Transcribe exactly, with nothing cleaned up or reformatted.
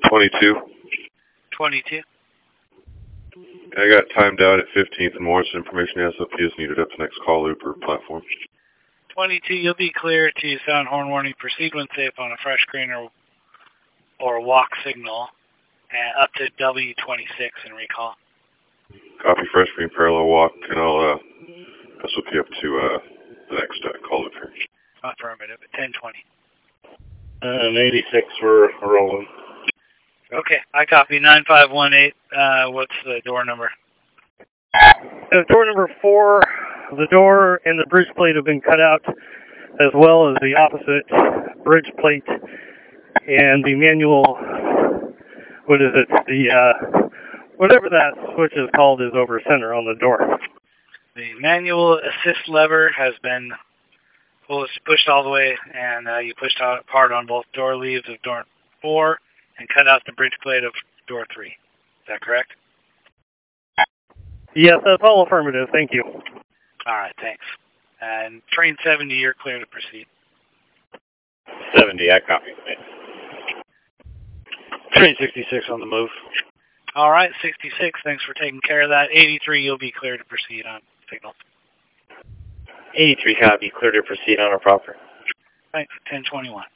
twenty-two. twenty-two. I got timed out at fifteenth and more, so information S O P is needed up to next call loop or platform. twenty-two, you'll be clear to sound horn warning, proceed when safe on a fresh green or, or walk signal, and up to W twenty-six and recall. Copy, fresh green, parallel walk, and I'll uh, S O P up to uh, the next uh, call loop here. Affirmative, at ten twenty. And eighty-six, we're rolling. Okay, I copy nine five one eight. Uh, what's the door number? Uh, door number four, the door and the bridge plate have been cut out, as well as the opposite bridge plate and the manual, what is it, the, uh, whatever that switch is called is over center on the door. The manual assist lever has been pushed, pushed all the way, and uh, you pushed out hard on both door leaves of door four and cut out the bridge plate of door three. Is that correct? Yes, that's all affirmative. Thank you. All right, thanks. And train seventy, you're clear to proceed. seventy, I copy. Train sixty-six on the move. All right, sixty-six, thanks for taking care of that. eighty-three, you'll be clear to proceed on signal. eighty-three, copy. Clear to proceed on a proper. Thanks, ten twenty-one.